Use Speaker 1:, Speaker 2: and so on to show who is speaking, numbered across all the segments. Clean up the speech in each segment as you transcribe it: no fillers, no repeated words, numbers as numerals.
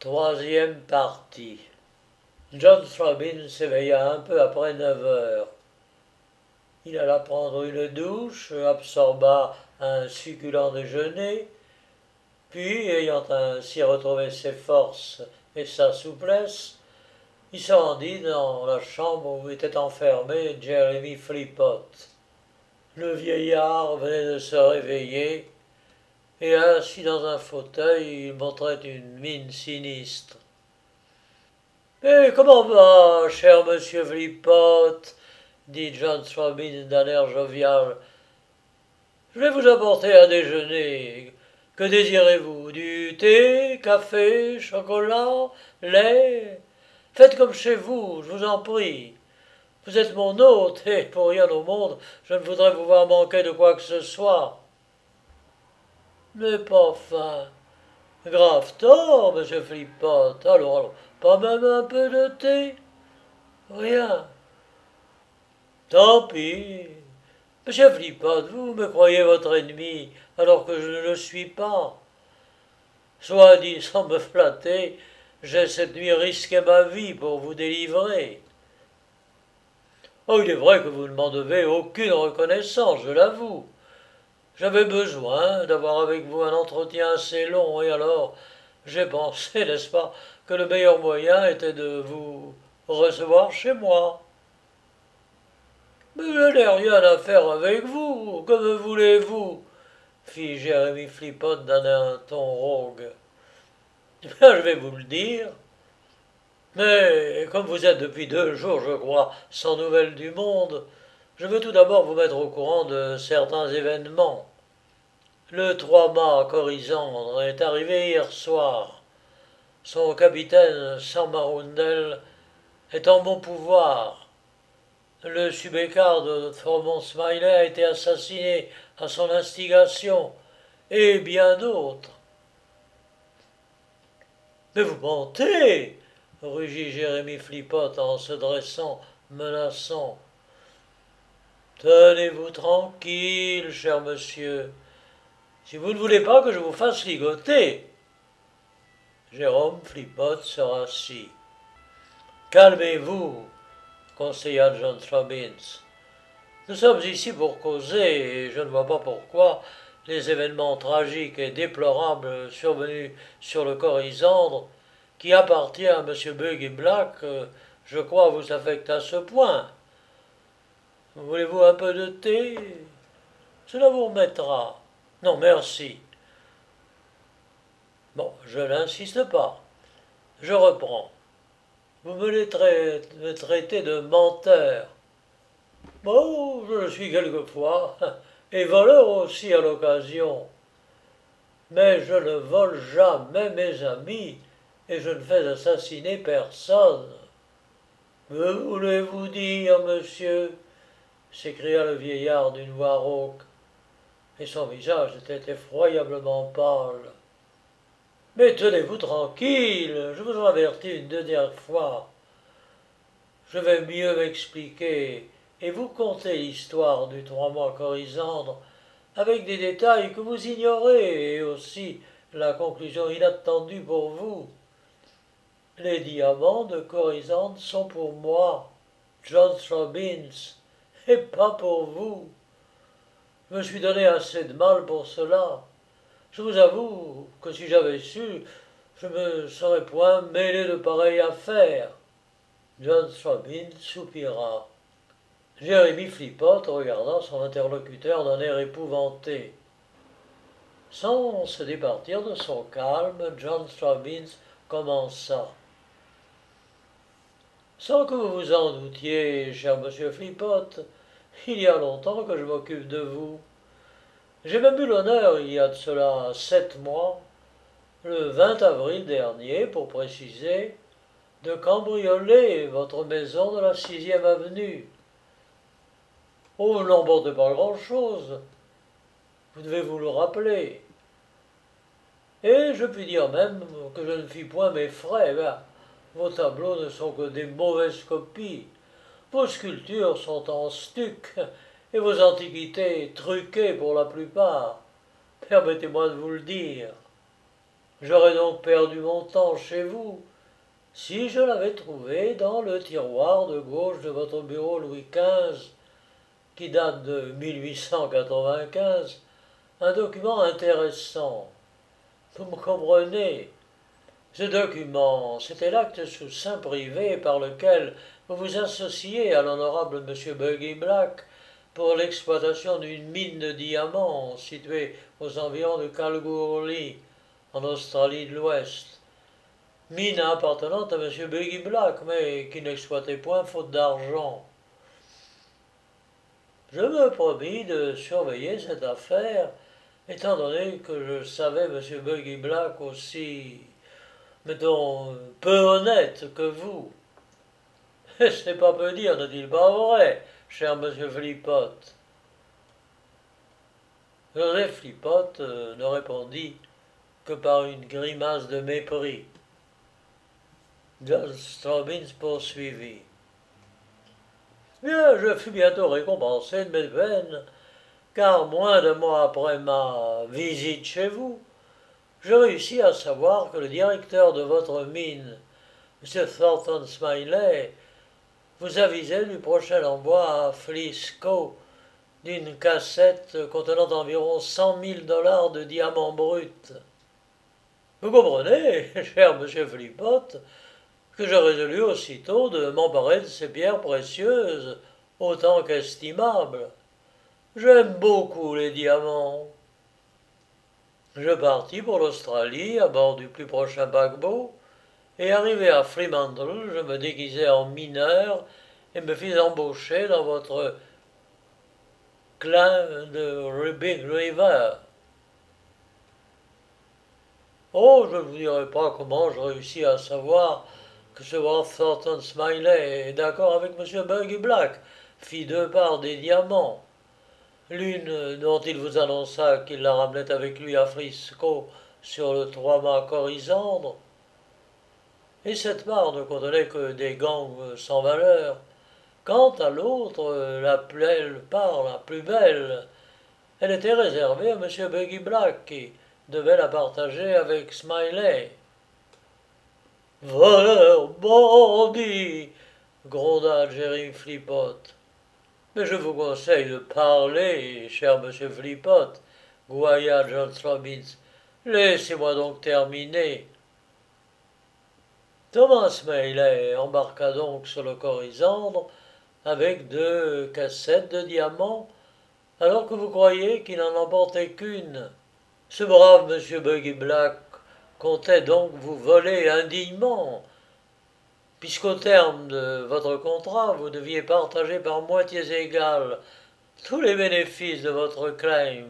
Speaker 1: Troisième partie. John Robin s'éveilla un peu après 9 heures. Il alla prendre une douche, absorba un succulent déjeuner, puis, ayant ainsi retrouvé ses forces et sa souplesse, il se rendit dans la chambre où était enfermé Jeremy Philpott. Le vieillard venait de se réveiller, et assis dans un fauteuil, il montrait une mine sinistre. « Comment va, cher monsieur Philpott ?» dit John Robin d'un air jovial. « Je vais vous apporter à déjeuner. Que désirez-vous? Du thé, café, chocolat, lait? Faites comme chez vous, je vous en prie. Vous êtes mon hôte, et pour rien au monde, je ne voudrais vous voir manquer de quoi que ce soit. » « Mais pas faim. Grave tort, monsieur Philpott. Alors, pas même un peu de thé? Rien. Tant pis. Monsieur Philpott, vous me croyez votre ennemi, alors que je ne le suis pas. Soit dit sans me flatter, j'ai cette nuit risqué ma vie pour vous délivrer. Oh, il est vrai que vous ne m'en devez aucune reconnaissance, je l'avoue. J'avais besoin d'avoir avec vous un entretien assez long, et alors j'ai pensé, n'est-ce pas, que le meilleur moyen était de vous recevoir chez moi. Mais je n'ai rien à faire avec vous, que me voulez-vous? Fit Jérémie Philpott d'un ton rogue. Bien, je vais vous le dire. Mais comme vous êtes depuis 2 jours, je crois, sans nouvelles du monde, je veux tout d'abord vous mettre au courant de certains événements. Le 3-mâts Corisandre est arrivé hier soir. Son capitaine, Sam Arundel, est en mon pouvoir. Le subécard de Thormont Smiley a été assassiné à son instigation, et bien d'autres. Mais vous mentez, rugit Jérémie Philpott en se dressant, menaçant. Tenez-vous tranquille, cher monsieur. Si vous ne voulez pas que je vous fasse ligoter. Jérôme Philpott se rassit. Calmez-vous, conseilla John Robbins. Nous sommes ici pour causer, et je ne vois pas pourquoi les événements tragiques et déplorables survenus sur le Corisandre, qui appartient à M. Buggy Black, je crois, vous affectent à ce point. Voulez-vous un peu de thé? Cela vous remettra. Non, merci. Bon, je n'insiste pas. Je reprends. Vous me traitez de menteur. Bon, je le suis quelquefois, et voleur aussi à l'occasion. Mais je ne vole jamais mes amis, et je ne fais assassiner personne. Que voulez-vous dire, monsieur? S'écria le vieillard d'une voix rauque, et son visage était effroyablement pâle. Mais tenez-vous tranquille, je vous en avertis une dernière fois. Je vais mieux m'expliquer et vous conter l'histoire du 3-mâts Corisandre avec des détails que vous ignorez et aussi la conclusion inattendue pour vous. Les diamants de Corisandre sont pour moi, John Robbins, et pas pour vous. Je me suis donné assez de mal pour cela. Je vous avoue que si j'avais su, je me serais point mêlé de pareilles affaires. John Robin soupira. Jérémie Philpott regardant son interlocuteur d'un air épouvanté. Sans se départir de son calme, John Robbins commença. Sans que vous vous en doutiez, cher monsieur Philpott, il y a longtemps que je m'occupe de vous. J'ai même eu l'honneur, il y a de cela 7 mois, le 20 avril dernier, pour préciser, de cambrioler votre maison de la 6e avenue. Oh, n'emportez pas grand-chose. Vous devez vous le rappeler. Et je puis dire même que je ne fis point mes frais. Ben, vos tableaux ne sont que des mauvaises copies. Vos sculptures sont en stuc et vos antiquités truquées pour la plupart. Permettez-moi de vous le dire. J'aurais donc perdu mon temps chez vous si je l'avais trouvé dans le tiroir de gauche de votre bureau Louis XV, qui date de 1895, un document intéressant. Vous me comprenez? Ce document, c'était l'acte sous seing privé par lequel vous vous associez à l'honorable M. Buggy Black pour l'exploitation d'une mine de diamants située aux environs de Kalgoorlie, en Australie de l'Ouest. Mine appartenant à M. Buggy Black, mais qui n'exploitait point faute d'argent. Je me promis de surveiller cette affaire, étant donné que je savais M. Buggy Black aussi, mettons, peu honnête que vous. C'est pas peu dire, n'est-il pas vrai, cher monsieur Flipot? Joseph Flipot ne répondit que par une grimace de mépris. John Straubins poursuivit. Bien, je fus bientôt récompensé de mes peines, car moins d'un mois après ma visite chez vous, je réussis à savoir que le directeur de votre mine, M. Thornton Smiley, vous avisait du prochain envoi à Frisco d'une cassette contenant environ 100 000 $ de diamants bruts. Vous comprenez, cher monsieur Flipot, que je résolus aussitôt de m'emparer de ces pierres précieuses, autant qu'estimables. J'aime beaucoup les diamants. Je partis pour l'Australie à bord du plus prochain paquebot, et arrivé à Fremantle, je me déguisai en mineur et me fis embaucher dans votre clan de Big River. Oh, je ne vous dirai pas comment je réussis à savoir que ce Ralph Thornton Smiley est d'accord avec M. Buggy Black, fit deux parts des diamants. L'une dont il vous annonça qu'il la ramenait avec lui à Frisco sur le 3-mâts Corisandre, et cette part ne contenait que des gangs sans valeur. Quant à l'autre, la part la plus belle, elle était réservée à M. Buggy Black, qui devait la partager avec Smiley. Voleur, bandit, gronda Jerry Flipot. Mais je vous conseille de parler, cher monsieur Flipot, gouailla John Robbins. Laissez-moi donc terminer. Thomas Maillet embarqua donc sur le Corisandre avec deux cassettes de diamants, alors que vous croyez qu'il n'en emportait qu'une. Ce brave monsieur Buggy Black comptait donc vous voler indignement, puisqu'au terme de votre contrat, vous deviez partager par moitiés égales tous les bénéfices de votre claim.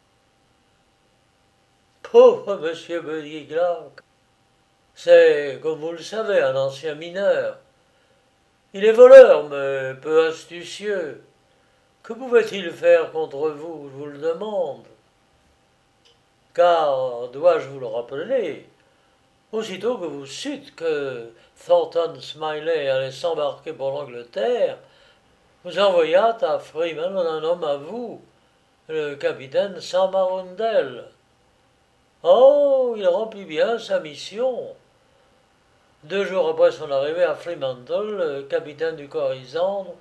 Speaker 1: Pauvre monsieur Buggy Black, c'est, comme vous le savez, un ancien mineur. Il est voleur, mais peu astucieux. Que pouvait-il faire contre vous, je vous le demande? Car, dois-je vous le rappeler, aussitôt que vous sûtes que Thornton Smiley allait s'embarquer pour l'Angleterre, vous envoyâtes à Freeman un homme à vous, le capitaine Sam Arundel. Oh, il remplit bien sa mission. 2 jours après son arrivée à Fremantle, le capitaine du Corisandre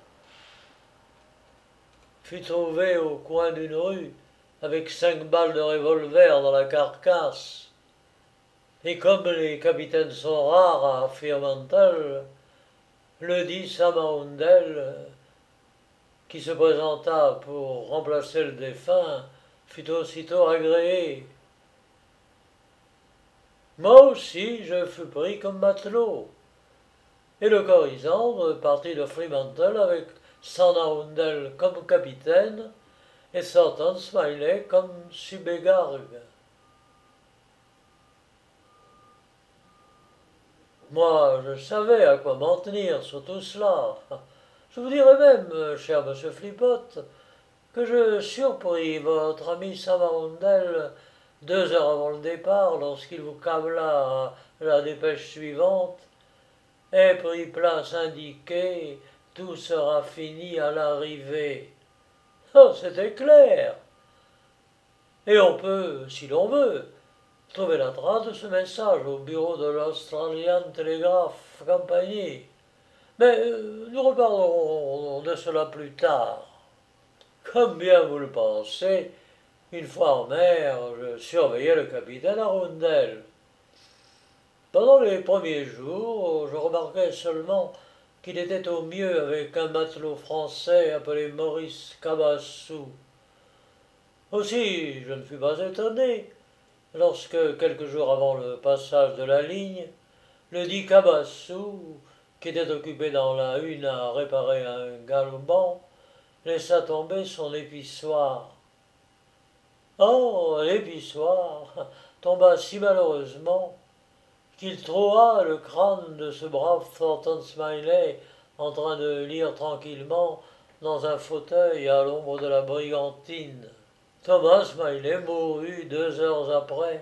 Speaker 1: fut trouvé au coin d'une rue avec 5 balles de revolver dans la carcasse. Et comme les capitaines sont rares à Fremantle, le dit Sam Arundel, qui se présenta pour remplacer le défunt, fut aussitôt agréé. Moi aussi, je fus pris comme matelot. Et le Corisandre partit de Fremantle avec Sam Arundel comme capitaine et Thornton Smiley comme subégargue. Moi, je savais à quoi m'en tenir sur tout cela. Je vous dirais même, cher monsieur Flipot, que je surpris votre ami Sam Arundel 2 heures avant le départ, lorsqu'il vous câbla la dépêche suivante. Et pris place indiquée, tout sera fini à l'arrivée. Oh, c'était clair. Et on peut, si l'on veut, trouvé la trace de ce message au bureau de l'Australian Telegraph Company. Mais nous reparlerons de cela plus tard. Comme bien vous le pensez, une fois en mer, je surveillais le capitaine Arundel. Pendant les premiers jours, je remarquai seulement qu'il était au mieux avec un matelot français appelé Maurice Cabassou. Aussi, je ne fus pas étonné lorsque, quelques jours avant le passage de la ligne, le dit Cabassou, qui était occupé dans la hune à réparer un galban, laissa tomber son épissoir. Or, l'épissoir tomba si malheureusement qu'il troua le crâne de ce brave Thornton Smiley en train de lire tranquillement dans un fauteuil à l'ombre de la brigantine. Thomas Smiley mourut 2 heures après.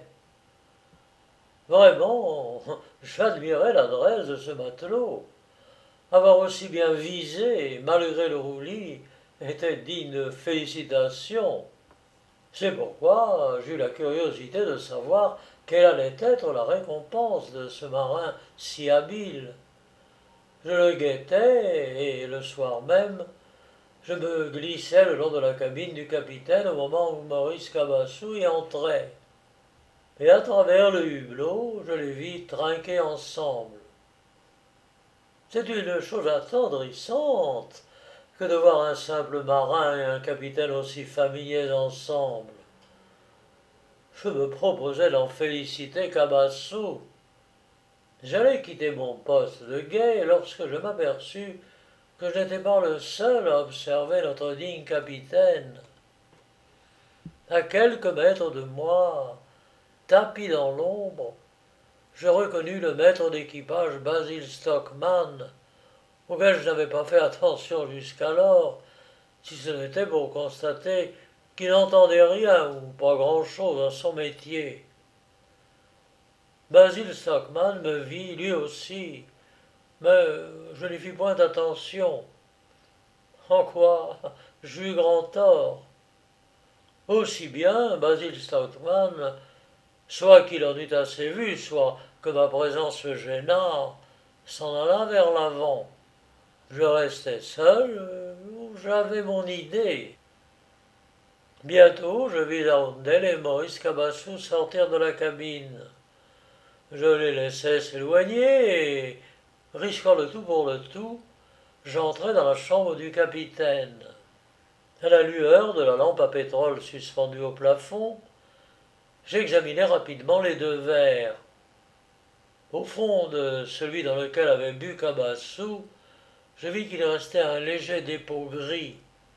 Speaker 1: Vraiment, j'admirais l'adresse de ce matelot. Avoir aussi bien visé, malgré le roulis, était digne de félicitations. C'est pourquoi j'eus la curiosité de savoir quelle allait être la récompense de ce marin si habile. Je le guettais, et le soir même, je me glissai le long de la cabine du capitaine au moment où Maurice Cabassou y entrait. Et à travers le hublot, je les vis trinquer ensemble. C'est une chose attendrissante que de voir un simple marin et un capitaine aussi familiers ensemble. Je me proposais d'en féliciter Cabassou. J'allais quitter mon poste de guet lorsque je m'aperçus que je n'étais pas le seul à observer notre digne capitaine. À quelques mètres de moi, tapi dans l'ombre, je reconnus le maître d'équipage Basil Stockman, auquel je n'avais pas fait attention jusqu'alors, si ce n'était pour constater qu'il n'entendait rien ou pas grand-chose à son métier. Basil Stockman me vit lui aussi, mais je n'y fis point attention. En quoi j'eus grand tort. Aussi bien Basil Stockman, soit qu'il en eût assez vu, soit que ma présence le gêna, s'en alla vers l'avant. Je restai seul, j'avais mon idée. Bientôt, je vis Arundel et Maurice Cabassou sortir de la cabine. Je les laissai s'éloigner et, risquant le tout pour le tout, j'entrai dans la chambre du capitaine. À la lueur de la lampe à pétrole suspendue au plafond, j'examinai rapidement les 2 verres. Au fond de celui dans lequel avait bu Cabassou, je vis qu'il restait un léger dépôt gris.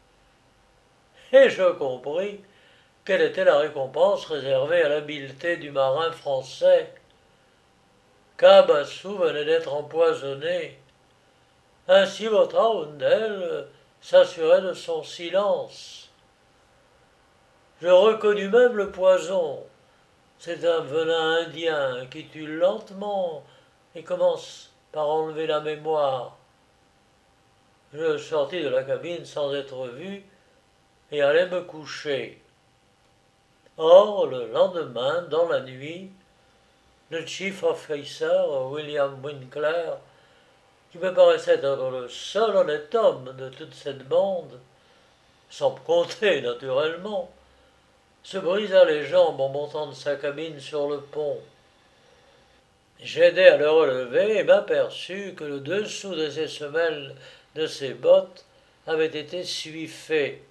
Speaker 1: Et je compris quelle était la récompense réservée à l'habileté du marin français. Cabassou venait d'être empoisonné. Ainsi votre Arundel s'assurait de son silence. Je reconnus même le poison. C'est un venin indien qui tue lentement et commence par enlever la mémoire. Je sortis de la cabine sans être vu et allai me coucher. Or, le lendemain, dans la nuit, le chief officer, William Winkler, qui me paraissait être le seul honnête homme de toute cette bande, sans me compter naturellement, se brisa les jambes en montant de sa cabine sur le pont. J'aidai à le relever et m'aperçus que le dessous de ses semelles de ses bottes avait été suiffé.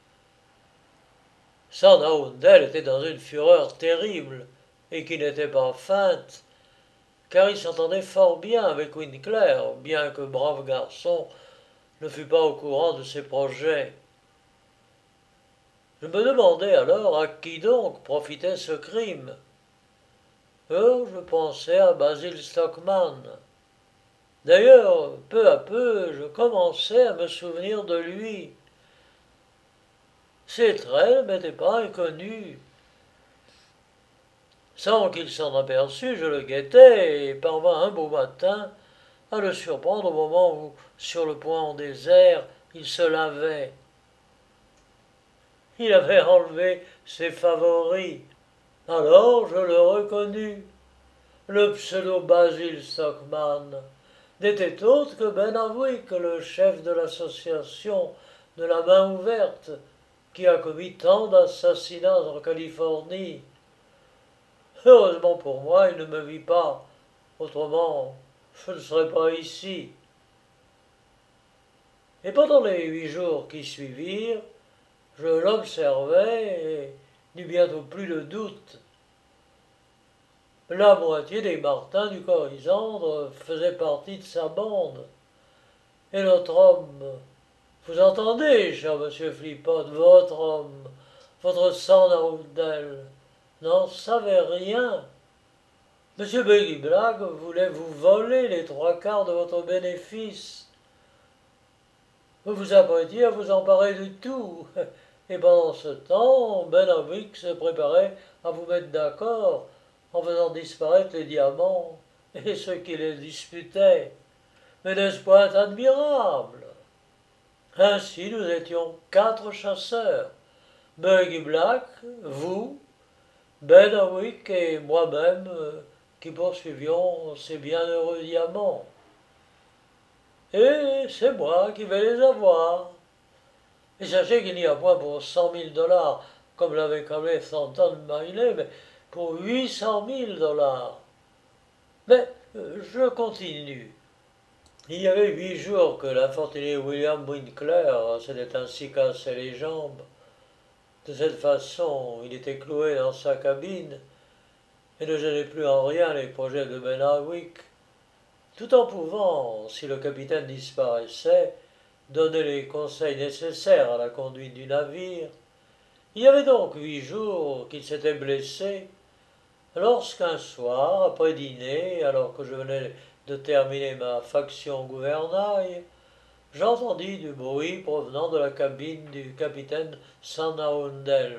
Speaker 1: Son Arundel était dans une fureur terrible, et qui n'était pas feinte, car il s'entendait fort bien avec Winkler, bien que brave garçon ne fût pas au courant de ses projets. Je me demandais alors à qui donc profitait ce crime. Je pensais à Basil Stockman. D'ailleurs, peu à peu, je commençais à me souvenir de lui. Ses traits ne m'étaient pas inconnus. Sans qu'il s'en aperçût, je le guettais et parvins un beau matin à le surprendre au moment où, sur le point désert, il se lavait. Il avait enlevé ses favoris, Alors je le reconnus. Le pseudo-Basil Stockman n'était autre que Ben Awick, le chef de l'association de la main ouverte, qui a commis tant d'assassinats en Californie. Heureusement pour moi, il ne me vit pas, autrement je ne serais pas ici. Et pendant les 8 jours qui suivirent, je l'observais et n'eus bientôt plus de doute. La moitié des Martins du Corysandre faisaient partie de sa bande. Et notre homme, vous entendez, cher monsieur Flippot, votre homme, votre Sandarudel, n'en savait rien. Monsieur Buggy Black voulait vous voler les 3/4 de votre bénéfice. Vous vous apprêtiez à vous emparer du tout. Et pendant ce temps, Ben Awick se préparait à vous mettre d'accord en faisant disparaître les diamants et ceux qui les disputaient. Mais n'est-ce point admirable? Ainsi nous étions 4 chasseurs. Buggy Black, vous, Ben Awick et moi-même qui poursuivions ces bienheureux diamants. Et c'est moi qui vais les avoir. Et sachez qu'il n'y a point pour 100 000 $, comme l'avait cramé Thornton Miley, mais pour 800 000 $. Mais je continue. Il y avait 8 jours que l'infortuné William Winkler s'était ainsi cassé les jambes. De cette façon, il était cloué dans sa cabine et ne gênait plus en rien les projets de Ben Awick, tout en pouvant, si le capitaine disparaissait, donner les conseils nécessaires à la conduite du navire. Il y avait donc 8 jours qu'il s'était blessé, lorsqu'un soir, après dîner, alors que je venais de terminer ma faction gouvernail, j'entendis du bruit provenant de la cabine du capitaine Sandarundel.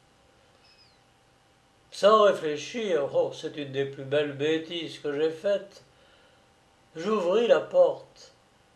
Speaker 1: Sans réfléchir, oh, c'est une des plus belles bêtises que j'ai faites, j'ouvris la porte.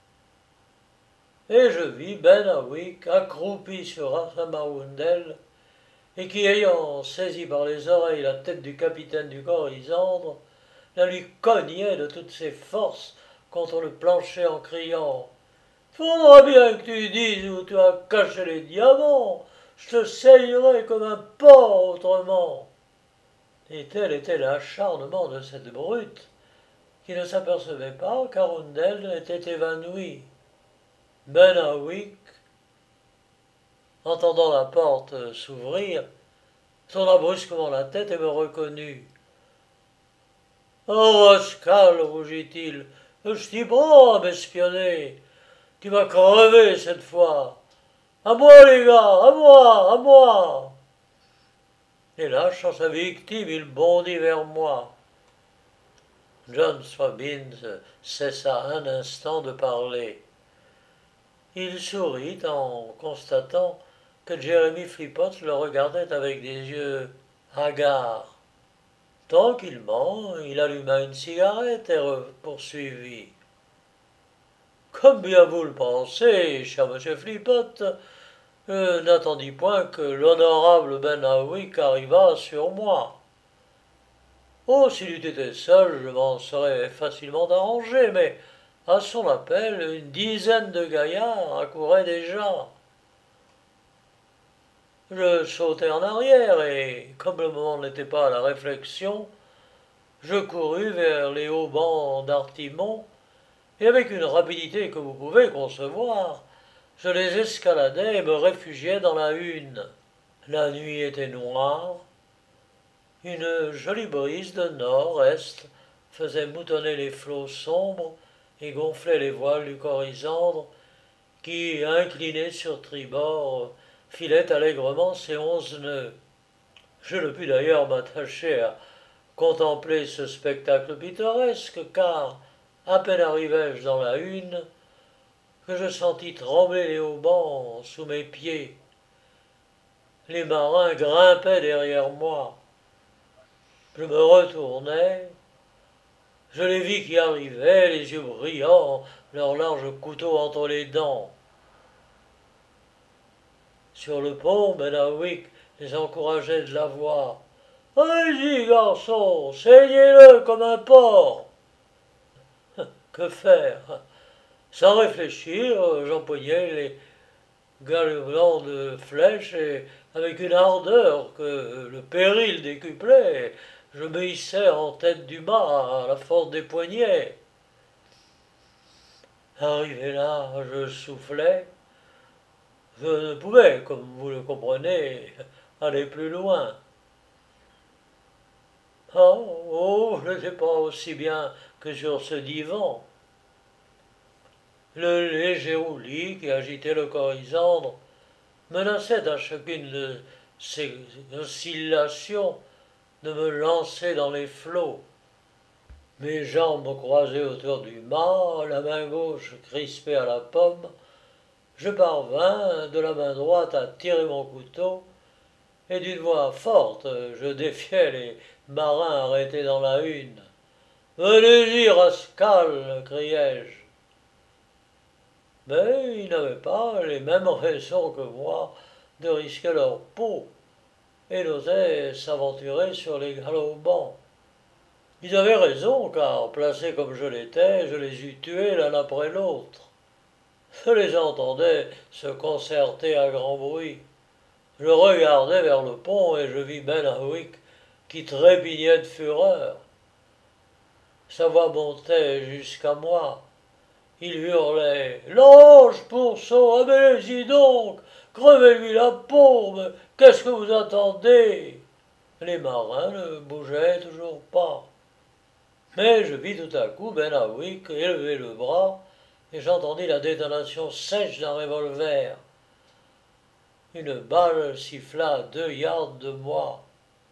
Speaker 1: Et je vis Ben Awick accroupi sur Sandarundel, et qui, ayant saisi par les oreilles la tête du capitaine du Corysandre, la lui cognait de toutes ses forces contre le plancher en criant « Faudra bien que tu dises où tu as caché les diamants, je te saignerai comme un porc autrement. » Et tel était l'acharnement de cette brute, qui ne s'apercevait pas qu'Arundel était évanoui. Ben Awick, entendant la porte s'ouvrir, tourna brusquement la tête et me reconnut. « Oh, rascal, rougit-il, je t'y prends à m'espionner. Tu m'as crevé cette fois. À moi, les gars, à moi, à moi. » Et lâchant sa victime, il bondit vers moi. John Swabbins cessa un instant de parler. Il sourit en constatant que Jeremy Flippot le regardait avec des yeux hagards. Tranquillement, il alluma une cigarette et poursuivit. « Comme bien vous le pensez, cher monsieur Flippot, je n'attendis point que l'honorable Ben Awick arrivât sur moi. Oh, s'il eût été seul, je m'en serais facilement arrangé, mais à son appel, une dizaine de gaillards accouraient déjà. Je sautai en arrière et, comme le moment n'était pas à la réflexion, je courus vers les hauts bancs d'artimon et avec une rapidité que vous pouvez concevoir, je les escaladai et me réfugiai dans la hune. La nuit était noire. Une jolie brise de nord-est faisait moutonner les flots sombres et gonflait les voiles du Corysandre, qui, incliné sur tribord, filait allègrement ses 11 nœuds. Je ne pus d'ailleurs m'attacher à contempler ce spectacle pittoresque, car, à peine arrivai-je dans la hune, que je sentis trembler les haubans sous mes pieds. Les marins grimpaient derrière moi. Je me retournai, je les vis qui arrivaient, les yeux brillants, leurs larges couteaux entre les dents. Sur le pont, Ben Awick les encourageait de la voix. Allez-y, garçon, saignez-le comme un porc. Que faire? Sans réfléchir, j'empoignai les galopants de flèches et, avec une ardeur que le péril décuplait, je me hissai en tête du mât à la force des poignets. Arrivé là, je soufflais. Je ne pouvais, comme vous le comprenez, aller plus loin. Oh, je n'étais pas aussi bien que sur ce divan. Le léger roulis qui agitait le corisandre menaçait à chacune de ces oscillations de me lancer dans les flots. Mes jambes croisées autour du mât, la main gauche crispée à la pomme, je parvins de la main droite à tirer mon couteau, et d'une voix forte je défiai les marins arrêtés dans la hune. Venez-y, rascal, criai-je. Mais ils n'avaient pas les mêmes raisons que moi de risquer leur peau, et n'osaient s'aventurer sur les galopants. Ils avaient raison, car, placé comme je l'étais, je les eus tués l'un après l'autre. Je les entendais se concerter à grand bruit. Je regardai vers le pont et je vis Ben Howick qui trépignait de fureur. Sa voix montait jusqu'à moi. Il hurlait L'ange pourceau, allez-y donc, crevez-lui la peau, mais qu'est-ce que vous attendez? Les marins ne bougeaient toujours pas. Mais je vis tout à coup Ben Howick élever le bras et j'entendis la détonation sèche d'un revolver. Une balle siffla à 2 yards de moi.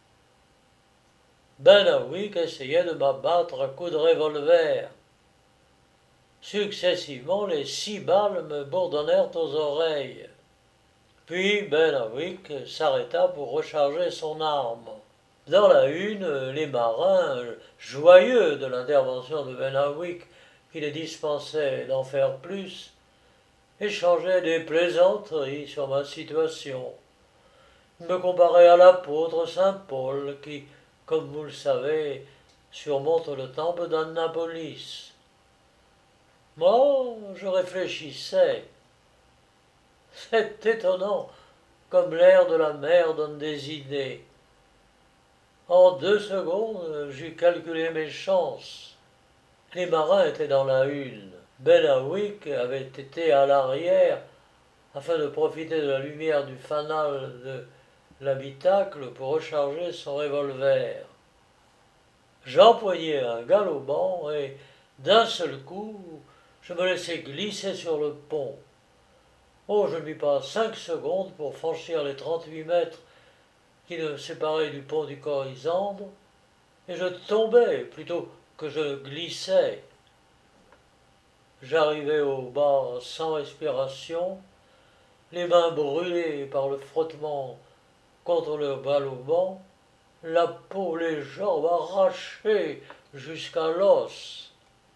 Speaker 1: Ben Howick essayait de m'abattre à coups de revolver. Successivement, les 6 balles me bourdonnèrent aux oreilles. Puis Ben Howick s'arrêta pour recharger son arme. Dans la hune, les marins, joyeux de l'intervention de Ben Howick, qui les dispensait d'en faire plus, échangeaient des plaisanteries sur ma situation. Ils me comparaient à l'apôtre saint Paul qui, comme vous le savez, surmonte le temple d'Annapolis. Moi, je réfléchissais. C'est étonnant comme l'air de la mer donne des idées. En 2 secondes, j'eus calculé mes chances. Les marins étaient dans la hune. Ben Howick avait été à l'arrière afin de profiter de la lumière du fanal de l'habitacle pour recharger son revolver. J'empoignai un galopant et, d'un seul coup, je me laissai glisser sur le pont. Oh, je ne mis pas 5 secondes pour franchir les 38 mètres qui me séparaient du pont du Corisandre, et je tombais plutôt que je glissais. J'arrivai au bas sans respiration, les mains brûlées par le frottement contre le galopant, la peau, les jambes arrachées jusqu'à l'os.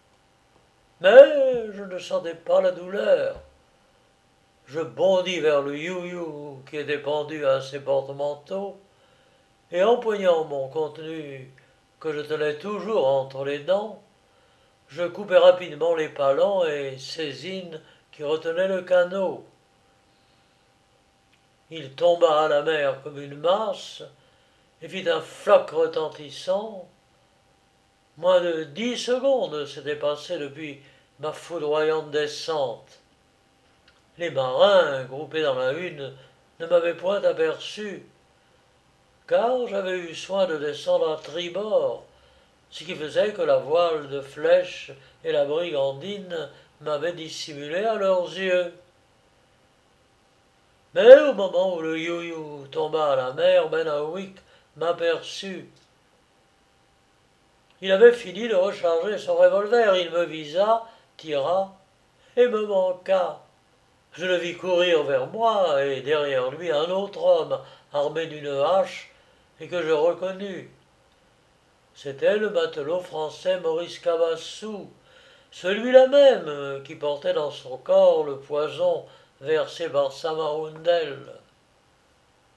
Speaker 1: Mais je ne sentais pas la douleur. Je bondis vers le you-you qui était pendu à ses porte-manteaux, et empoignant mon contenu que je tenais toujours entre les dents, je coupai rapidement les palans et saisines qui retenaient le canot. Il tomba à la mer comme une masse et fit un flac retentissant. Moins de 10 secondes s'étaient passées depuis ma foudroyante descente. Les marins, groupés dans la hune, ne m'avaient point aperçu, car j'avais eu soin de descendre à tribord, ce qui faisait que la voile de flèche et la brigandine m'avaient dissimulé à leurs yeux. Mais au moment où le you-you tomba à la mer, Ben Howick m'aperçut. Il avait fini de recharger son revolver, il me visa, tira et me manqua. Je le vis courir vers moi, et derrière lui un autre homme armé d'une hache, et que je reconnus. C'était le matelot français Maurice Cavassou, celui-là même qui portait dans son corps le poison versé par Samarundel.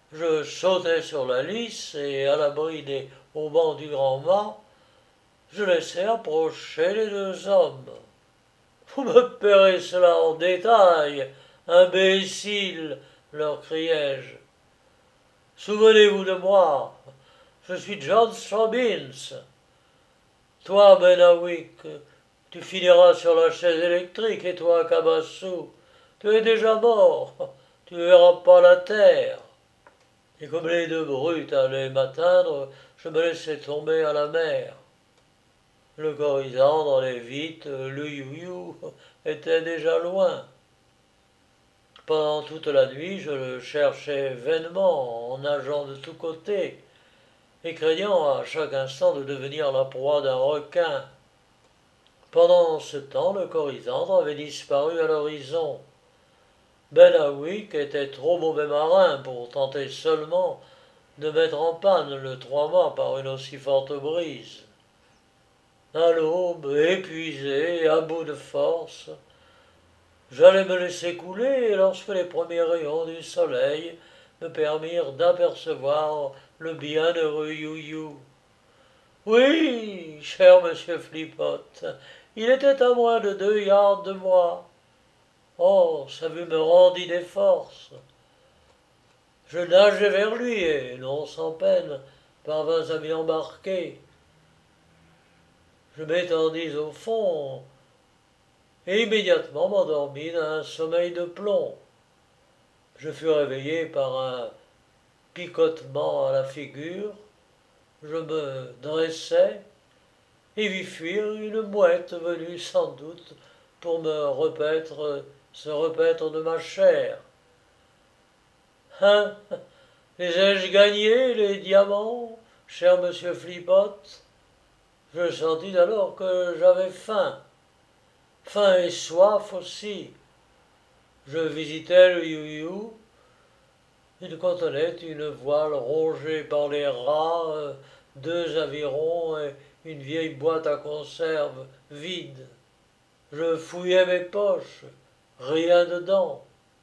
Speaker 1: Je sautai sur la lisse et, à l'abri des haubans du grand mât, je laissai approcher les deux hommes. Vous me paierez cela en détail, imbécile, leur criai-je. Souvenez-vous de moi, je suis John Robbins. Toi, Benhawick, tu finiras sur la chaise électrique, et toi, Cabassou, tu es déjà mort, tu ne verras pas la terre. Et comme les deux brutes allaient m'atteindre, je me laissai tomber à la mer. Le Corisandre allait vite, le you-you était déjà loin. Pendant toute la nuit, je le cherchais vainement, en nageant de tous côtés, et craignant à chaque instant de devenir la proie d'un requin. Pendant ce temps, le Corisandre avait disparu à l'horizon. Benhawick était trop mauvais marin pour tenter seulement de mettre en panne le 3 mâts par une aussi forte brise. À l'aube, épuisé et à bout de force, j'allais me laisser couler lorsque les premiers rayons du soleil me permirent d'apercevoir le bienheureux You-You. Oui, cher monsieur Flipot, il était à moins de 2 yards de moi. Oh, sa vue me rendit des forces. Je nageai vers lui et, non sans peine, parvins à m'y embarquer. Je m'étendis au fond et immédiatement m'endormis d'un sommeil de plomb. Je fus réveillé par un picotement à la figure. Je me dressai et vis fuir une mouette venue sans doute pour se repaître de ma chair. Hein? Les ai-je gagnés, les diamants, cher monsieur Flipot? Je sentis alors que j'avais faim. Faim et soif aussi. Je visitai le You-You. Il contenait une voile rongée par les rats, 2 avirons et une vieille boîte à conserve vide. Je fouillai mes poches, rien dedans.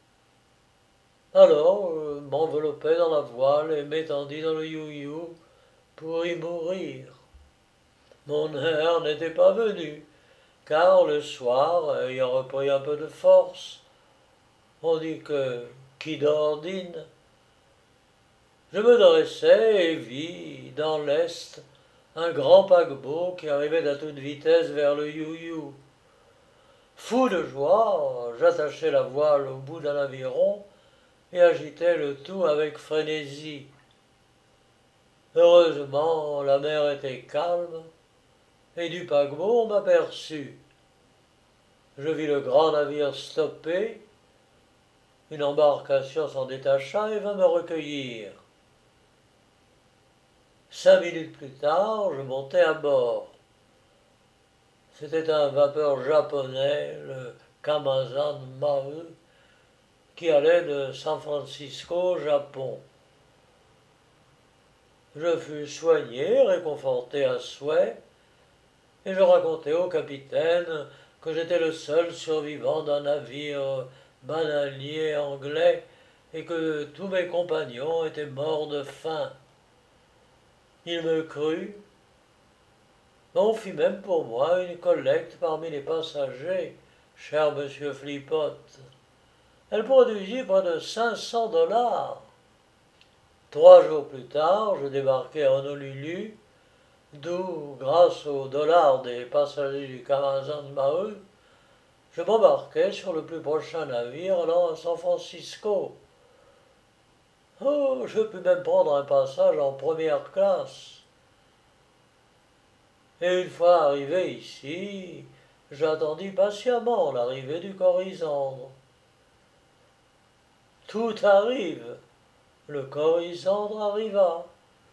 Speaker 1: Alors, je m'enveloppai dans la voile et m'étendis dans le You-You pour y mourir. Mon heure n'était pas venue, car le soir, ayant repris un peu de force, on dit que qui dort dîne. Je me dressai et vis, dans l'est, un grand paquebot qui arrivait à toute vitesse vers le You-You. Fou de joie, j'attachai la voile au bout d'un aviron et agitai le tout avec frénésie. Heureusement, la mer était calme, et du paquebot on m'aperçut. Je vis le grand navire stopper, une embarcation s'en détacha et vint me recueillir. 5 minutes plus tard, je montai à bord. C'était un vapeur japonais, le Kamazan Maru, qui allait de San Francisco au Japon. Je fus soigné, réconforté à souhait, et je racontai au capitaine que j'étais le seul survivant d'un navire bananier anglais et que tous mes compagnons étaient morts de faim. Il me crut. On fit même pour moi une collecte parmi les passagers, cher monsieur Flipot. Elle produisit près de 500 $. 3 jours plus tard, je débarquai en Honolulu, d'où, grâce aux dollars des passagers du Kamazan Maru, je m'embarquai sur le plus prochain navire allant à San Francisco. Oh, je pus même prendre un passage en première classe. Et une fois arrivé ici, j'attendis patiemment l'arrivée du Corisandre. Tout arrive. Le Corisandre arriva.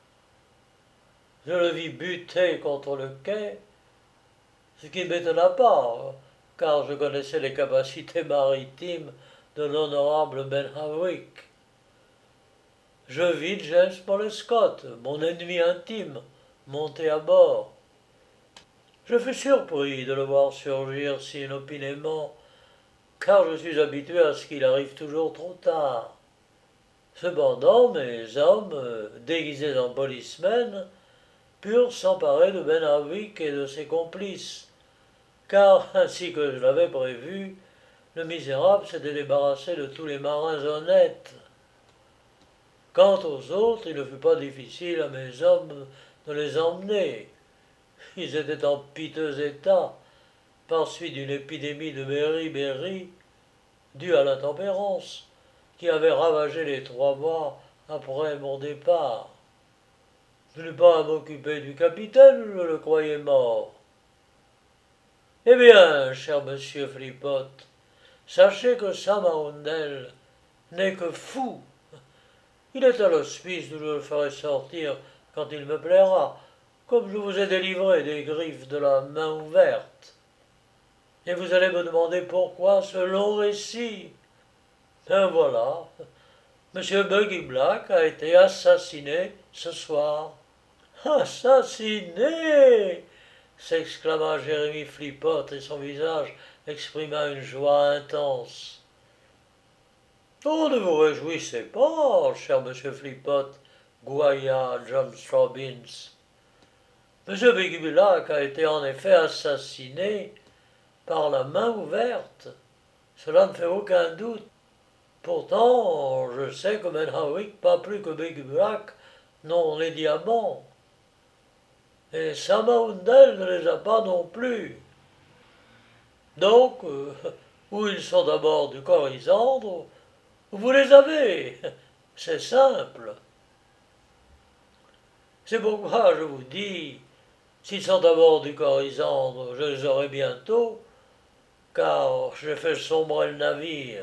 Speaker 1: Je le vis buter contre le quai, ce qui ne m'étonna pas, car je connaissais les capacités maritimes de l'honorable Benhawick. Je vis James Molescott, mon ennemi intime, monter à bord. Je fus surpris de le voir surgir si inopinément, car je suis habitué à ce qu'il arrive toujours trop tard. Cependant, mes hommes, déguisés en policemen, purent s'emparer de Benhawick et de ses complices, car, ainsi que je l'avais prévu, le misérable s'était débarrassé de tous les marins honnêtes. Quant aux autres, il ne fut pas difficile à mes hommes de les emmener. Ils étaient en piteux état, par suite d'une épidémie de beriberi due à l'intempérance, qui avait ravagé les 3 mois après mon départ. Je n'ai pas à m'occuper du capitaine, je le croyais mort. Eh bien, cher monsieur Flipot, sachez que Sam Arundel n'est que fou. Il est à l'hospice d'où je le ferai sortir quand il me plaira, comme je vous ai délivré des griffes de la main ouverte. Et vous allez me demander pourquoi ce long récit. Ben voilà, Monsieur Buggy Black a été assassiné ce soir. Assassiné! S'exclama Jérémie Flipot et son visage exprima une joie intense. Oh, ne vous réjouissez pas, cher monsieur Flipot, gouailla John Robbins. Monsieur Bigby Black a été en effet assassiné par la main ouverte. Cela ne fait aucun doute. Pourtant, je sais que Menhawick, pas plus que Bigby Black, n'ont les diamants. Et Sam Arundel ne les a pas non plus. Donc, ou ils sont à bord du Corysandre, vous les avez. C'est simple. C'est pourquoi je vous dis, s'ils sont à bord du Corysandre, je les aurai bientôt, car j'ai fait sombrer le navire.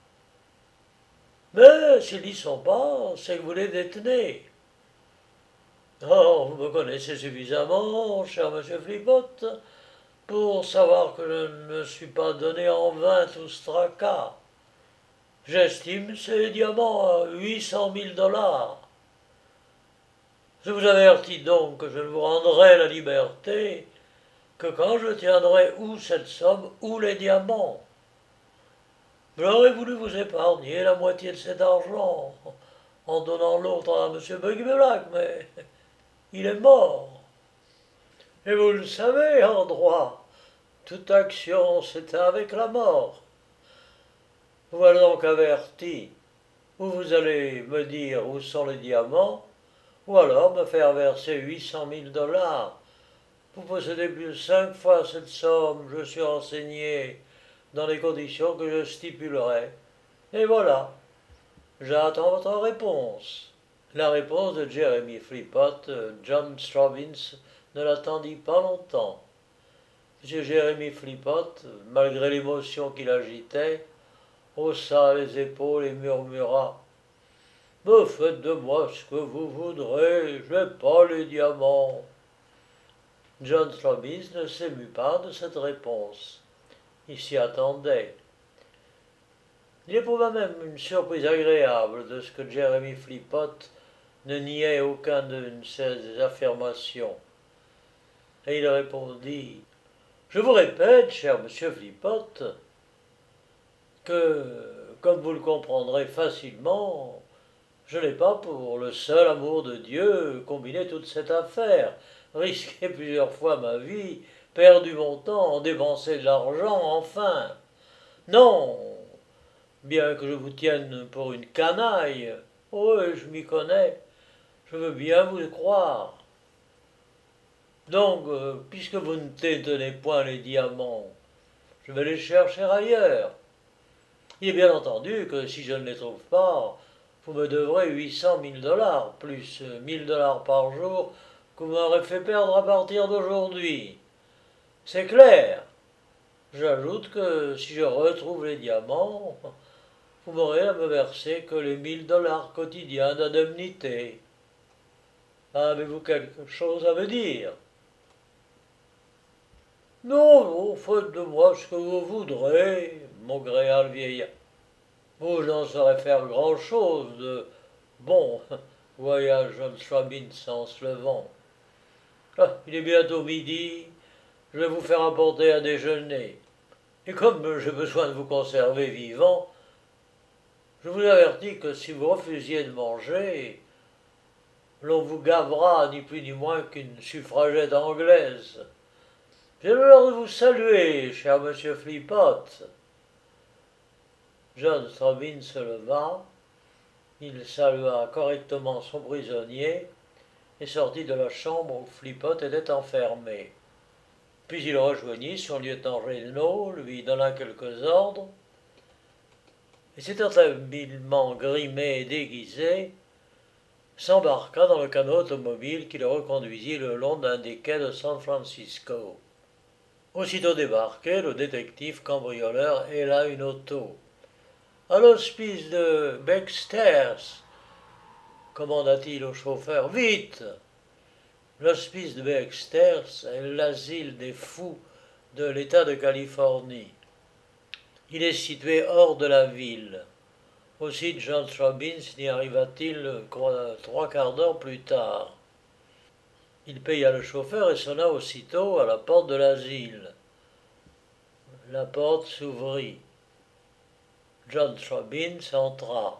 Speaker 1: Mais s'ils n'y sont pas, c'est que vous les détenez. Oh, vous me connaissez suffisamment, cher monsieur Flipot, pour savoir que je ne me suis pas donné en vain tout ce tracas. J'estime ces diamants à 800 000 $. Je vous avertis donc que je ne vous rendrai la liberté que quand je tiendrai ou cette somme ou les diamants. J'aurais voulu vous épargner la moitié de cet argent en donnant l'autre à M. Buggy Black, mais il est mort. Et vous le savez, en droit, toute action c'est avec la mort. Voilà donc averti. Ou vous allez me dire où sont les diamants, ou alors me faire verser 800 000 $. Vous possédez plus de 5 fois cette somme, je suis renseigné dans les conditions que je stipulerai. Et voilà, j'attends votre réponse. La réponse de Jeremy Flipot, John Robbins ne l'attendit pas longtemps. M. Jeremy Flipot, malgré l'émotion qui l'agitait, haussa les épaules et murmura « Me faites de moi ce que vous voudrez, je n'ai pas les diamants. » John Robbins ne s'émut pas de cette réponse. Il s'y attendait. Il éprouva même une surprise agréable de ce que Jeremy Flipot ne niait aucune de ses affirmations. Et il répondit « Je vous répète, cher monsieur Flipot, que, comme vous le comprendrez facilement, je n'ai pas, pour le seul amour de Dieu, combiné toute cette affaire, risqué plusieurs fois ma vie, perdu mon temps, dépensé de l'argent, enfin. Non, bien que je vous tienne pour une canaille, oh, je m'y connais, je veux bien vous le croire. Donc, puisque vous ne détenez point les diamants, je vais les chercher ailleurs. Il est bien entendu que si je ne les trouve pas, vous me devrez 800 000 $, plus 1000 $ par jour que vous m'aurez fait perdre à partir d'aujourd'hui. C'est clair. J'ajoute que si je retrouve les diamants, vous m'aurez à me verser que les 1000 $ quotidiens d'indemnité. Avez-vous quelque chose à me dire? Non, non, faites de moi ce que vous voudrez, maugréa le vieillard. Vous n'en saurez faire grand-chose de bon, voyage John Robbins en se levant. Ah, il est bientôt midi, je vais vous faire apporter à déjeuner. Et comme j'ai besoin de vous conserver vivant, Je vous avertis que si vous refusiez de manger, l'on vous gavera ni plus ni moins qu'une suffragette anglaise. J'ai l'honneur de vous saluer, cher monsieur Flippot. John Robin se leva, il salua correctement son prisonnier et sortit de la chambre où Flippot était enfermé. Puis il rejoignit son lieutenant Renaud, lui donna quelques ordres, et s'étant habilement grimé et déguisé, s'embarqua dans le canot automobile qui le reconduisit le long d'un des quais de San Francisco. Aussitôt débarqué, le détective cambrioleur héla une auto. À l'hospice de Backstairs, commanda-t-il au chauffeur. Vite! L'hospice de Backstairs est l'asile des fous de l'État de Californie. Il est situé hors de la ville. Aussi John Robbins n'y arriva-t-il 3/4 d'heure plus tard. Il paya le chauffeur et sonna aussitôt à la porte de l'asile. La porte s'ouvrit. John Robbins entra.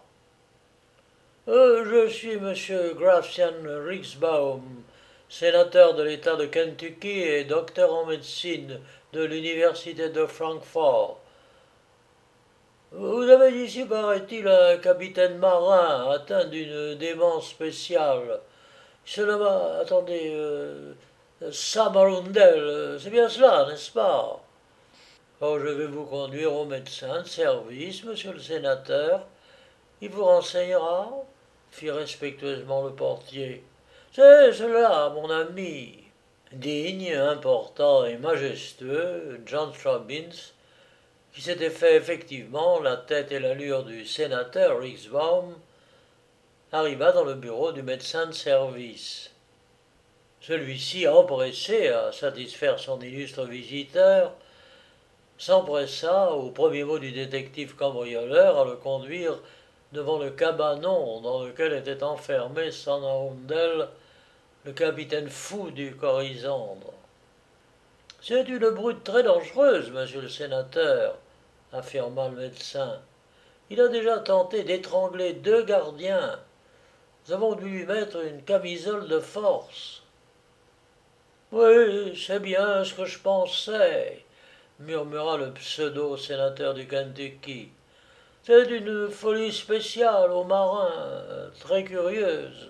Speaker 1: Je suis monsieur Gracian Rixbaum, sénateur de l'État de Kentucky et docteur en médecine de l'Université de Francfort. Vous avez ici, paraît-il, un capitaine marin atteint d'une démence spéciale. Il se nomme, attendez, Sam Arundel, c'est bien cela, n'est-ce pas? Oh, je vais vous conduire au médecin de service, monsieur le sénateur. Il vous renseignera, fit respectueusement le portier. C'est cela, mon ami. Digne, important et majestueux, John Robbins, qui s'était fait effectivement la tête et l'allure du sénateur Rixbaum, arriva dans le bureau du médecin de service. Celui-ci, empressé à satisfaire son illustre visiteur, s'empressa, au premier mot du détective cambrioleur, à le conduire devant le cabanon dans lequel était enfermé Sam Arundel, le capitaine fou du Corisandre. C'est une brute très dangereuse, monsieur le sénateur, affirma le médecin. Il a déjà tenté d'étrangler 2 gardiens. Nous avons dû lui mettre une camisole de force. Oui, c'est bien ce que je pensais, murmura le pseudo-sénateur du Kentucky. C'est une folie spéciale aux marins, très curieuse.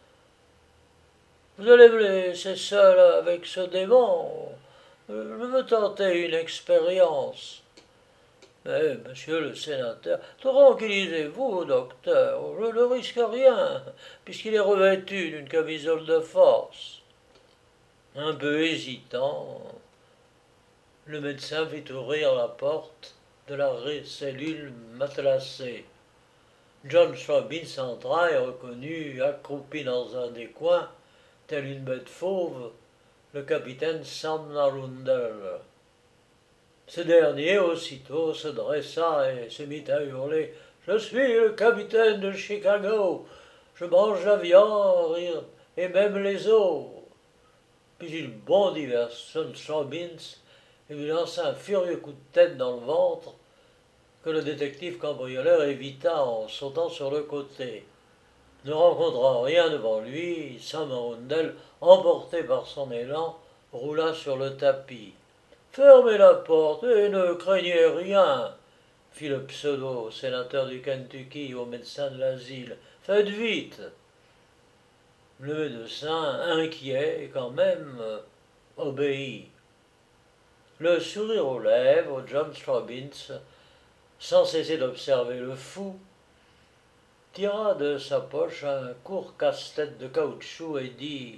Speaker 1: Vous allez me laisser seul avec ce démon. Je veux tenter une expérience. Mais, monsieur le sénateur, tranquillisez-vous, docteur, je ne risque rien, puisqu'il est revêtu d'une camisole de force. Un peu hésitant, le médecin fit ouvrir la porte de la cellule matelassée. John Robbins entra et reconnut, accroupi dans un des coins, tel une bête fauve, le capitaine Sam Arundel. Ce dernier, aussitôt, se dressa et se mit à hurler. Je suis le capitaine de Chicago. Je mange la viande et même les os. Puis il bondit vers John Robbins et lui lança un furieux coup de tête dans le ventre que le détective cambrioleur évita en sautant sur le côté. Ne rencontrant rien devant lui, Sam Arundel, emporté par son élan, roula sur le tapis. Fermez la porte et ne craignez rien, fit le pseudo-sénateur du Kentucky au médecin de l'asile. Faites vite. Le médecin, inquiet quand même, obéit. Le sourire aux lèvres, John Robbins, sans cesser d'observer le fou, tira de sa poche un court casse-tête de caoutchouc et dit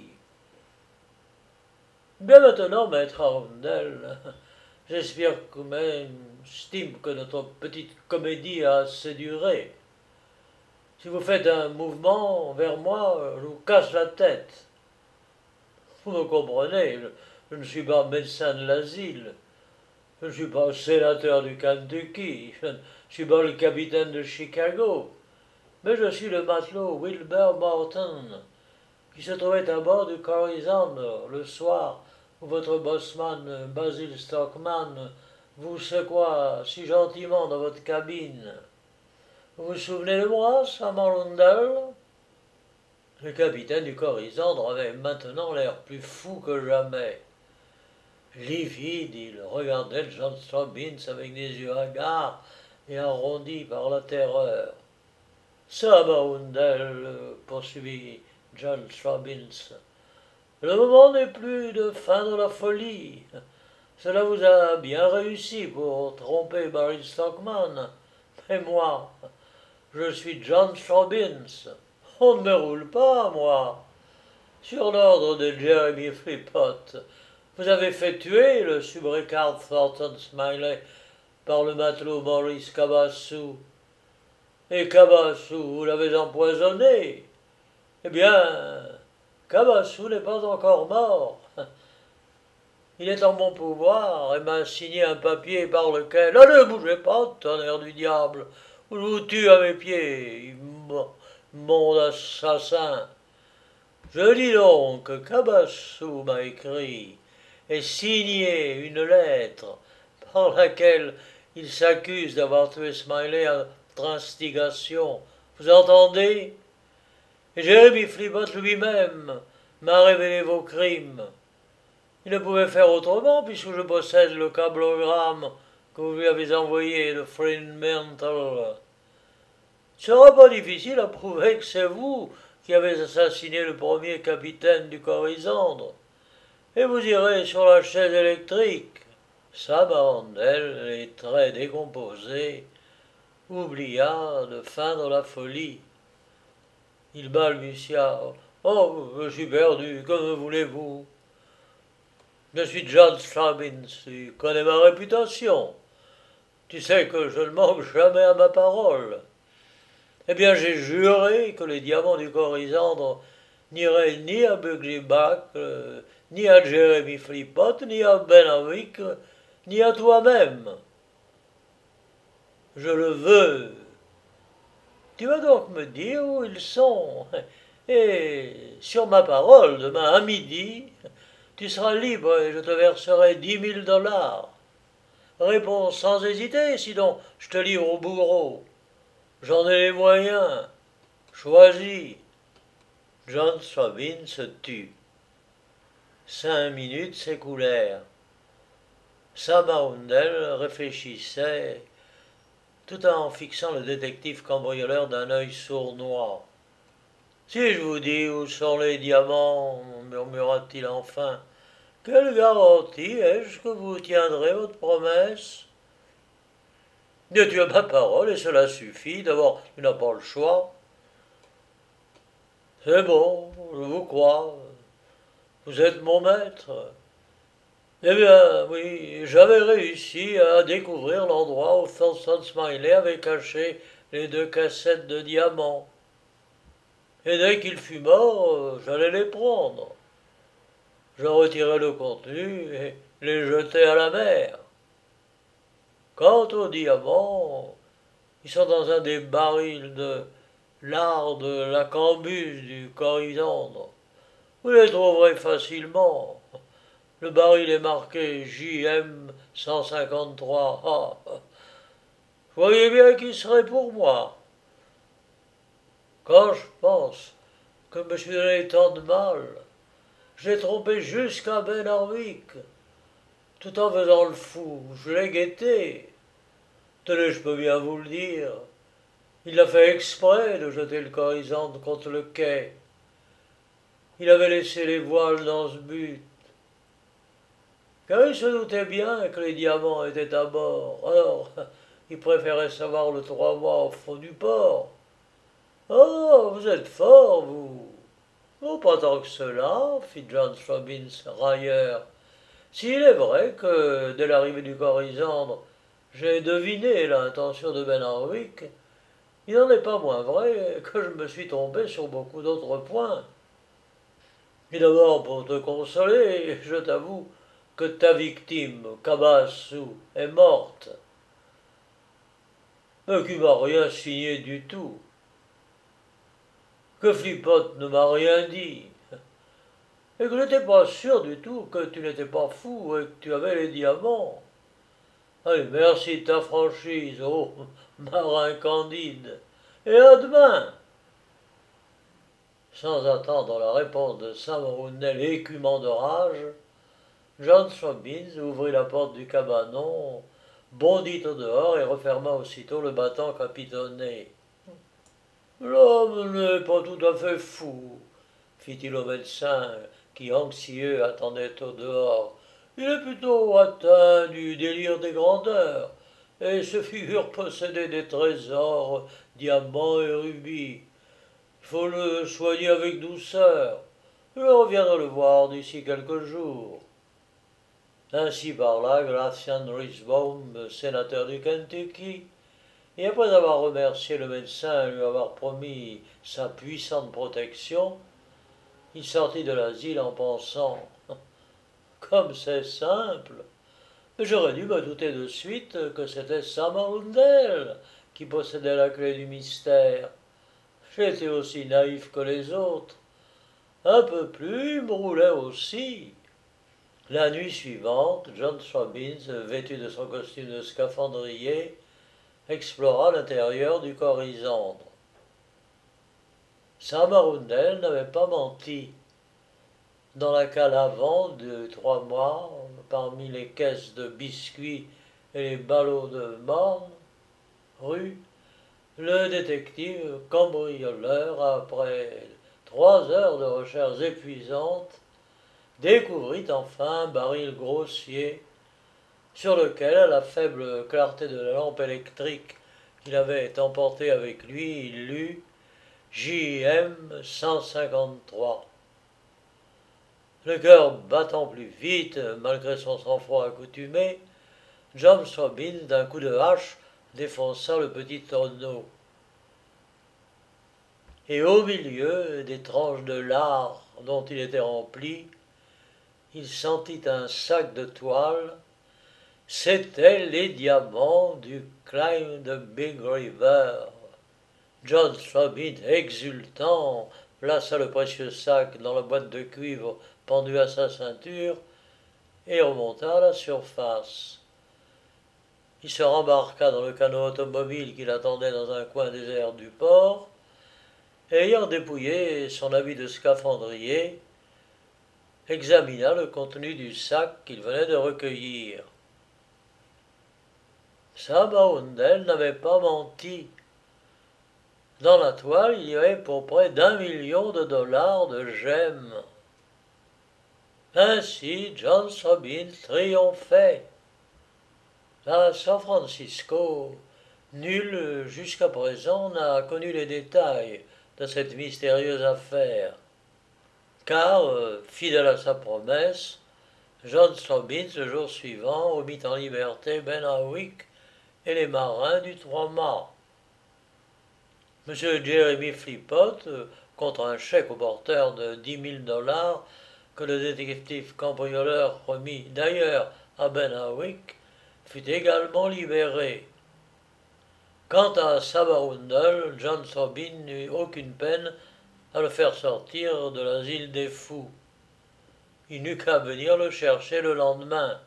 Speaker 1: Bien maintenant, maître Arundel, j'estime que notre petite comédie a assez duré. Si vous faites un mouvement vers moi, je vous casse la tête. Vous me comprenez, je ne suis pas médecin de l'asile, je ne suis pas sénateur du Kentucky, je ne suis pas le capitaine de Chicago, mais je suis le matelot Wilbur Morton, qui se trouvait à bord du Corisandre le soir où votre bosseman Basil Stockman vous secoua si gentiment dans votre cabine. Vous vous souvenez de moi, Sam Arundel? Le capitaine du Corysandre avait maintenant l'air plus fou que jamais. Livide, il regardait John Robbins avec des yeux hagards et arrondis par la terreur. Sam Arundel, poursuivit John Robbins, le moment n'est plus de fin de la folie. Cela vous a bien réussi pour tromper Barry Stockman. Mais moi, je suis John Robbins. On ne me roule pas, moi. Sur l'ordre de Jeremy Flipott, vous avez fait tuer le subricard Thornton Smiley par le matelot Maurice Cabassou. Et Cabassou, vous l'avez empoisonné. Eh bien, Cabassou n'est pas encore mort. Il est en mon pouvoir et m'a signé un papier par lequel... Ah, ne bougez pas, tonnerre du diable, ou je vous tue à mes pieds, immonde assassin. Je dis donc que Cabassou m'a écrit et signé une lettre par laquelle il s'accuse d'avoir tué Smiley à votre instigation. Vous entendez? Et Jeremy Flipott lui-même m'a révélé vos crimes. Il ne pouvait faire autrement puisque je possède le cablogramme que vous lui avez envoyé de Fremantle. Il ne sera pas difficile à prouver que c'est vous qui avez assassiné le premier capitaine du Corysandre. Et vous irez sur la chaise électrique. Sam Arundel, les traits décomposés, oublia de feindre la folie. Il balbutia. Oh, je suis perdu, que me voulez-vous? Je suis John Robbins, tu connais ma réputation. Tu sais que je ne manque jamais à ma parole. Eh bien, j'ai juré que les diamants du Corysandre n'iraient ni à Bugsy Back, ni à Jeremy Flipott, ni à Benhawick, ni à toi-même. Je le veux. Tu vas donc me dire où ils sont. Et, sur ma parole, demain à midi, tu seras libre et je te verserai 10 000 $. Réponds sans hésiter, sinon je te livre au bourreau. J'en ai les moyens. Choisis. John Robbins se tut. 5 minutes s'écoulèrent. Sam Arundel réfléchissait, tout en fixant le détective cambrioleur d'un œil sournois. Si je vous dis où sont les diamants, murmura-t-il enfin, quelle garantie ai-je que vous tiendrez votre promesse? Mais tu as ma parole et cela suffit. D'abord, tu n'as pas le choix. C'est bon, je vous crois. Vous êtes mon maître. Eh bien, oui, j'avais réussi à découvrir l'endroit où Thornton Smiley avait caché les 2 cassettes de diamants. Et dès qu'il fut mort, j'allais les prendre. J'en retirais le contenu et les jetais à la mer. Quant aux diamants, ils sont dans un des barils de l'art de la cambuse du Corysandre. Vous les trouverez facilement. Le baril est marqué JM 153. Ah, vous voyez bien qu'il serait pour moi. Quand je pense que je me suis donné tant de mal, j'ai trompé jusqu'à Benhawick, tout en faisant le fou, je l'ai guetté. Tenez, je peux bien vous le dire. Il a fait exprès de jeter le Corysandre contre le quai. Il avait laissé les voiles dans ce but. Car il se doutait bien que les diamants étaient à bord. Alors, il préférait savoir le 3 mois au fond du port. Oh, vous êtes fort, vous. Oh, pas tant que cela, fit John Robbins, railleur. S'il est vrai que, dès l'arrivée du Corysandre, j'ai deviné l'intention de Benhawick, il n'en est pas moins vrai que je me suis trompé sur beaucoup d'autres points. Et d'abord, pour te consoler, je t'avoue que ta victime, Cabassou, est morte, mais qui m'a rien signé du tout, que Flipott ne m'a rien dit, et que je n'étais pas sûr du tout que tu n'étais pas fou et que tu avais les diamants. Allez, merci de ta franchise, oh, marin candide. et à demain. Sans attendre la réponse de Sam Roundel écumant de rage, John Robbins ouvrit la porte du cabanon, bondit au dehors et referma aussitôt le battant capitonné. L'homme n'est pas tout à fait fou, fit-il au médecin, qui, anxieux, attendait au dehors. Il est plutôt atteint du délire des grandeurs, et se figure posséder des trésors, diamants et rubis. Il faut le soigner avec douceur. Je reviendrai le voir d'ici quelques jours. Ainsi parla Gracian Risbaum, sénateur du Kentucky, et après avoir remercié le médecin et lui avoir promis sa puissante protection, il sortit de l'asile en pensant comme c'est simple. Mais j'aurais dû me douter de suite que c'était Sam Arundel qui possédait la clé du mystère. J'étais aussi naïf que les autres. Un peu plus, il me roulait aussi. La nuit suivante, John Robbins, vêtu de son costume de scaphandrier, explora l'intérieur du corps-isandre. Sam Arundel n'avait pas menti. Dans la cale avant de 3 mois, parmi les caisses de biscuits et les ballots de morne, rue, le détective cambrioleur, après 3 heures de recherches épuisantes, découvrit enfin un baril grossier sur lequel, à la faible clarté de la lampe électrique qu'il avait emportée avec lui, il lut JM 153. Le cœur battant plus vite, malgré son sang-froid accoutumé, John Robbins, d'un coup de hache, défonça le petit tonneau. Et au milieu des tranches de lard dont il était rempli, il sentit un sac de toile. C'étaient les diamants du Climb de Big River. John Robbins, exultant, plaça le précieux sac dans la boîte de cuivre pendue à sa ceinture et remonta à la surface. Il se rembarqua dans le canot automobile qui l'attendait dans un coin désert du port, et ayant dépouillé son habit de scaphandrier, examina le contenu du sac qu'il venait de recueillir. Sam Arundel n'avait pas menti. Dans la toile, il y avait pour près d'1 million de dollars de gemmes. Ainsi, John Robbins triomphait. À San Francisco, nul jusqu'à présent n'a connu les détails de cette mystérieuse affaire, car, fidèle à sa promesse, John Robbins, le jour suivant, remit en liberté Ben Howick et les marins du 3 mâts. M. Jeremy Philpott, contre un chèque au porteur de 10 000 $ que le détective cambrioleur remit d'ailleurs à Ben Howick, fut également libéré. Quant à Sam Arundel, John Robbins n'eut aucune peine à le faire sortir de l'asile des fous. Il n'eut qu'à venir le chercher le lendemain.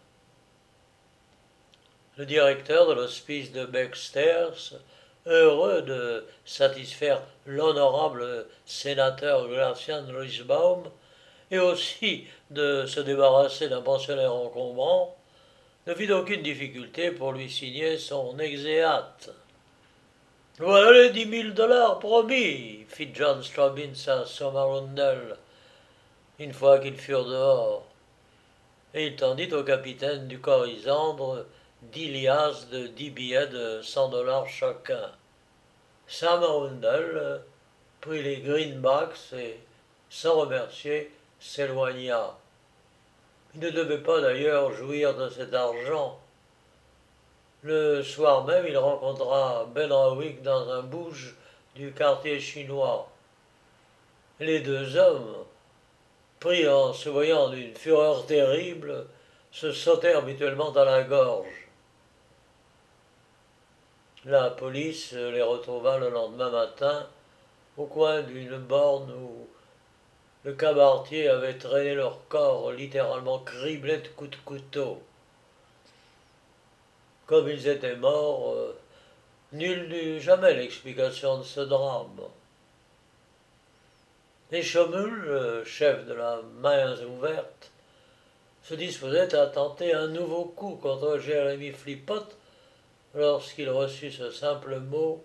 Speaker 1: Le directeur de l'hospice de Backstairs, heureux de satisfaire l'honorable sénateur Gracian Risbaum et aussi de se débarrasser d'un pensionnaire encombrant, ne fit aucune difficulté pour lui signer son exeat. Voilà les 10 000 $ promis, fit John Robbins à Sam Arundel, une fois qu'ils furent dehors, et il tendit au capitaine du corps-isandre 10 liasses de 10 billets de 100 $ chacun. Sam Arundel prit les greenbacks et, sans remercier, s'éloigna. Il ne devait pas d'ailleurs jouir de cet argent. Le soir même, il rencontra Ben Howick dans un bouge du quartier chinois. Les deux hommes, pris en se voyant d'une fureur terrible, se sautèrent mutuellement à la gorge. La police les retrouva le lendemain matin au coin d'une borne où le cabaretier avait traîné leur corps littéralement criblés de coups de couteau. Comme ils étaient morts, Nul n'eut jamais l'explication de ce drame. Et Chomul, le chef de la main ouverte, se disposait à tenter un nouveau coup contre Jérémie Flipot lorsqu'il reçut ce simple mot: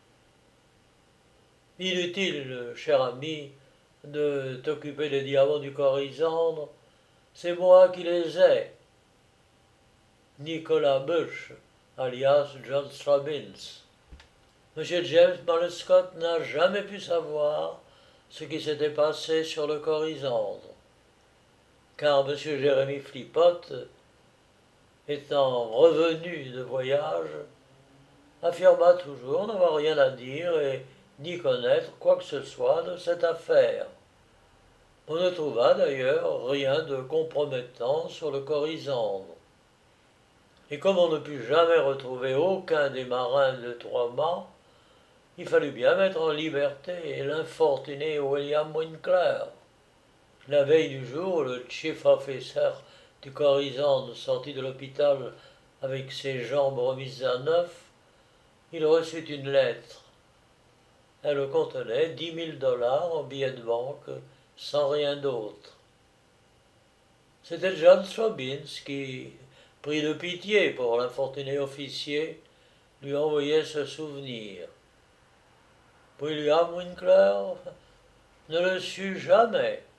Speaker 1: Inutile, cher ami, de t'occuper des diamants du Corisandre, c'est moi qui les ai. Nicolas Bush, alias John Strabbins. Monsieur James Malescott n'a jamais pu savoir ce qui s'était passé sur le Corisandre, car monsieur Jérémie Flipot, étant revenu de voyage, affirma toujours n'avoir rien à dire et ni connaître quoi que ce soit de cette affaire. On ne trouva d'ailleurs rien de compromettant sur le Corisandre. Et comme on ne put jamais retrouver aucun des marins de Trois-Mâts, il fallut bien mettre en liberté l'infortuné William Winkler. La veille du jour où le chief officer du Corisandre sortit de l'hôpital avec ses jambes remises à neuf, il reçut une lettre. Elle contenait 10 000 $ en billets de banque, sans rien d'autre. C'était John Strabbins qui, pris de pitié pour l'infortuné officier, lui envoyait ce souvenir. William Winkler ne le sut jamais.